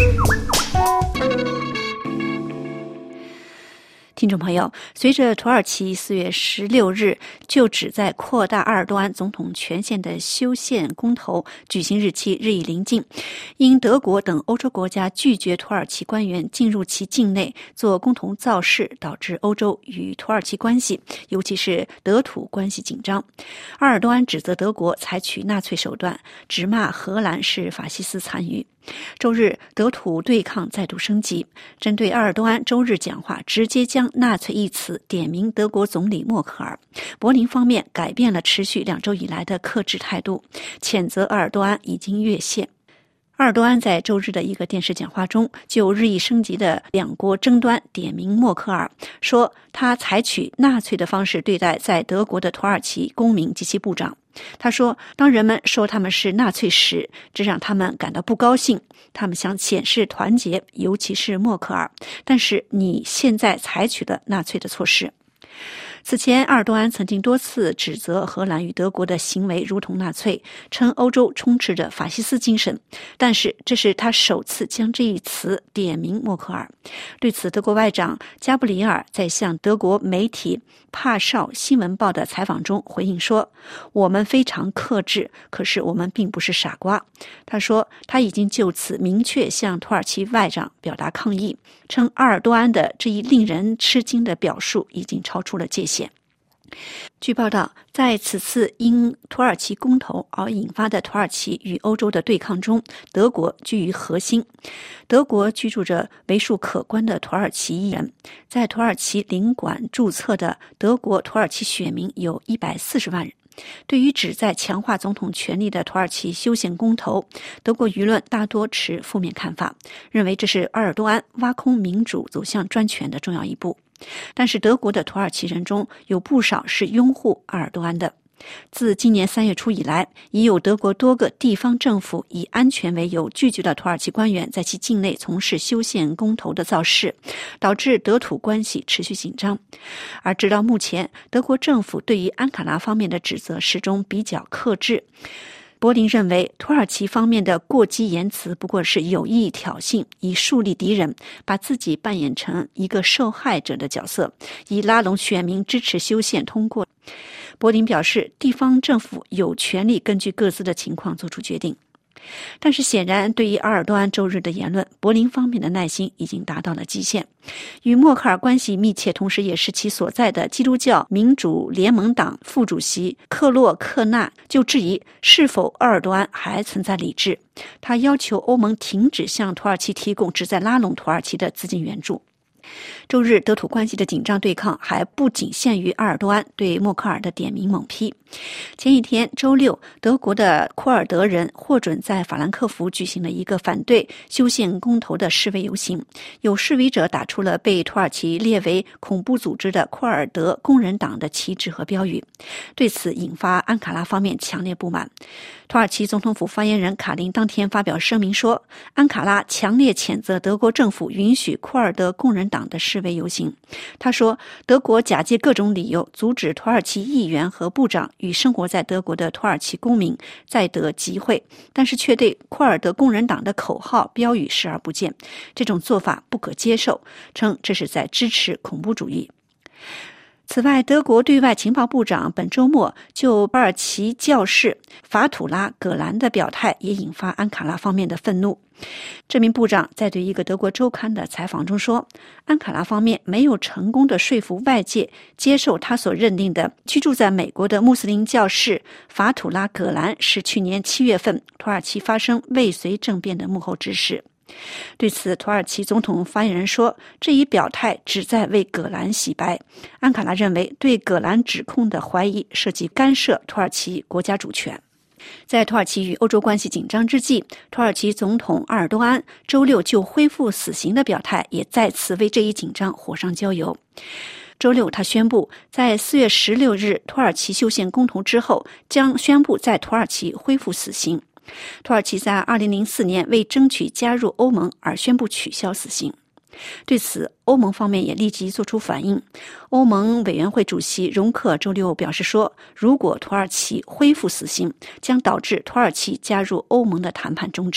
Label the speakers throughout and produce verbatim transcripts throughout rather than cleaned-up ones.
Speaker 1: 听众朋友，随着土耳其四月十六日就旨在扩大埃尔多安总统权限的修宪公投举行日期日益临近，因德国等欧洲国家拒绝土耳其官员进入其境内做共同造势，导致欧洲与土耳其关系，尤其是德土关系紧张。埃尔多安指责德国采取纳粹手段，指骂荷兰是法西斯残余。周日，德土对抗再度升级。针对埃尔多安周日讲话直接将纳粹一词点名德国总理默克尔，柏林方面改变了持续两周以来的克制态度，谴责埃尔多安已经越线。埃尔多安在周日的一个电视讲话中，就日益升级的两国争端点名默克尔，说他采取纳粹的方式对待在德国的土耳其公民及其部长。他说，当人们说他们是纳粹时，这让他们感到不高兴，他们想显示团结，尤其是默克尔，但是你现在采取了纳粹的措施。此前，埃尔多安曾经多次指责荷兰与德国的行为如同纳粹，称欧洲充斥着法西斯精神，但是这是他首次将这一词点名默克尔。对此，德国外长加布里尔在向德国媒体帕绍新闻报的采访中回应说，我们非常克制，可是我们并不是傻瓜。他说，他已经就此明确向土耳其外长表达抗议，称埃尔多安的这一令人吃惊的表述已经超出了界限。据报道，在此次因土耳其公投而引发的土耳其与欧洲的对抗中，德国居于核心。德国居住着为数可观的土耳其裔人，在土耳其领馆注册的德国土耳其选民有一百四十万人。对于旨在强化总统权力的土耳其修宪公投，德国舆论大多持负面看法，认为这是埃尔多安挖空民主走向专权的重要一步。但是德国的土耳其人中有不少是拥护埃尔多安的。自今年三月初以来，已有德国多个地方政府以安全为由拒绝了土耳其官员在其境内从事修宪公投的造势，导致德土关系持续紧张。而直到目前，德国政府对于安卡拉方面的指责始终比较克制。柏林认为土耳其方面的过激言辞不过是有意挑衅，以树立敌人，把自己扮演成一个受害者的角色，以拉拢选民支持修宪通过。柏林表示，地方政府有权利根据各自的情况做出决定。但是显然，对于埃尔多安周日的言论，柏林方面的耐心已经达到了极限。与默克尔关系密切，同时也是其所在的基督教民主联盟党副主席克洛克纳就质疑是否埃尔多安还存在理智。他要求欧盟停止向土耳其提供旨在拉拢土耳其的资金援助。周日，德土关系的紧张对抗还不仅限于埃尔多安对默克尔的点名猛批。前一天周六，德国的库尔德人获准在法兰克福举行了一个反对修宪公投的示威游行，有示威者打出了被土耳其列为恐怖组织的库尔德工人党的旗帜和标语，对此引发安卡拉方面强烈不满。土耳其总统府发言人卡林当天发表声明说，安卡拉强烈谴责德国政府允许库尔德工人党的示威游行。他说，德国假借各种理由阻止土耳其议员和部长与生活在德国的土耳其公民在德集会，但是却对库尔德工人党的口号标语视而不见，这种做法不可接受，称这是在支持恐怖主义。此外，德国对外情报部长本周末就巴尔奇教士法土拉·葛兰的表态也引发安卡拉方面的愤怒。这名部长在对一个德国周刊的采访中说，安卡拉方面没有成功的说服外界接受他所认定的居住在美国的穆斯林教士法土拉·葛兰是去年七月份土耳其发生未遂政变的幕后指使。对此，土耳其总统发言人说，这一表态旨在为葛兰洗白。安卡拉认为对葛兰指控的怀疑涉及干涉土耳其国家主权。在土耳其与欧洲关系紧张之际，土耳其总统埃尔多安周六就恢复死刑的表态也再次为这一紧张火上浇油。周六，他宣布在四月十六日土耳其修宪公投之后，将宣布在土耳其恢复死刑。土耳其在二零零四年为争取加入欧盟而宣布取消死刑。对此，欧盟方面也立即做出反应。欧盟委员会主席容克周六表示说，如果土耳其恢复死刑，将导致土耳其加入欧盟的谈判终止。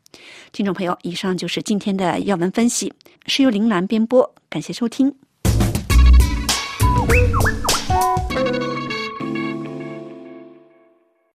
Speaker 1: 听众朋友，以上就是今天的要闻分析，是由林兰编播，感谢收听。